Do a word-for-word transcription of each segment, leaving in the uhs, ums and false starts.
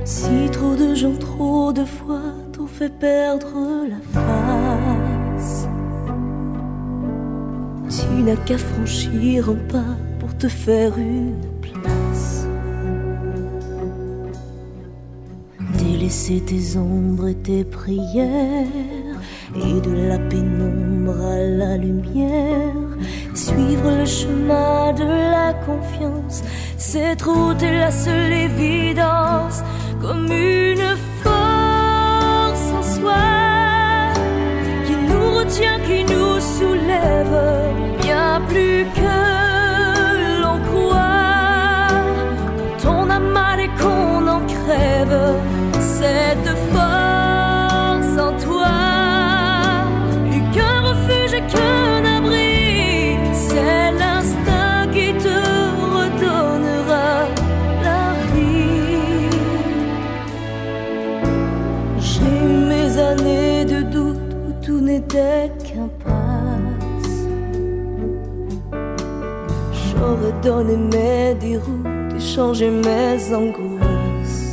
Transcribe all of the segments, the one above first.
Si trop de gens, trop de fois t'ont fait perdre la face, tu n'as qu'à franchir un pas pour te faire une place. Délaisser tes ombres et tes prières, et de la pénombre à la lumière, suivre le chemin de la confiance. Cette route est la seule évidence, comme une force en soi qui nous retient, qui nous soulève, bien plus que l'on croit. Quand on a mal et qu'on en crève, cette force en toi, plus qu'un refuge et qu'un abri, c'est l'instinct qui te redonnera la vie. J'ai eu mes années de doute où tout n'était qu'impasse. J'aurais donné mes déroutes et changé mes angoisses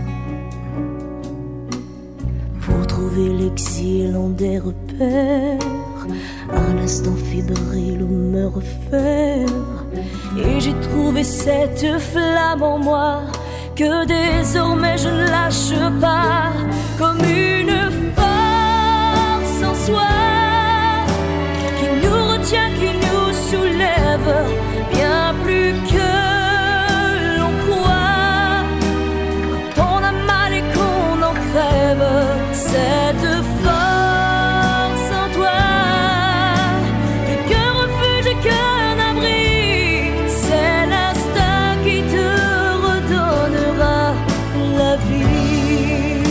pour trouver l'exil en des repères, un instant fébrile où me refaire. Et j'ai trouvé cette flamme en moi que désormais je ne lâche pas, comme une force en soi qui nous retient, qui nous soulève, bien plus que l'on croit. Quand on a mal et qu'on en crève, cette force en toi, plus qu'un refuge et qu'un abri, c'est l'instinct qui te redonnera la vie.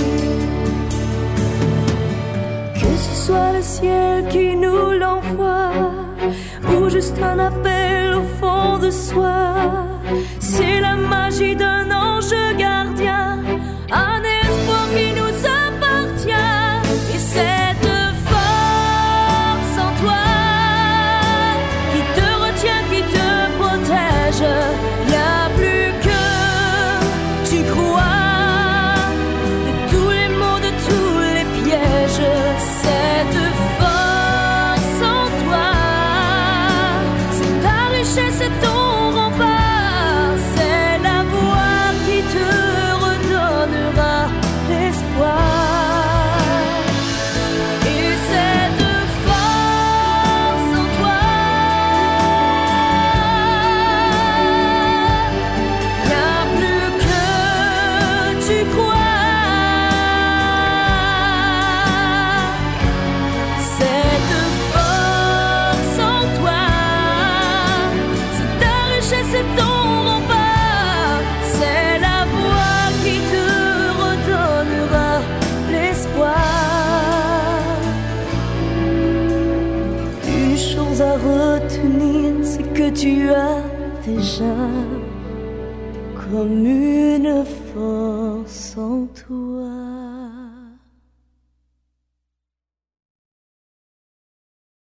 Que ce soit le ciel qui nous l'envoie, ou juste un appel au fond de soi, c'est la magie d'un ange gardien, un espoir qui nous appartient. Et cette force en toi qui te retient, qui te protège, bien plus que tu crois, de tous les maux, de tous les pièges. Cette force en toi, c'est ta richesse, c'est ton rempart, c'est la voix qui te redonnera l'espoir. Et cette force en toi, bien plus que tu crois, cette force en toi, c'est ta richesse, c'est ton rempart, c'est la voix qui te redonnera l'espoir. Une chose à retenir, c'est que tu as déjà comme une force en toi.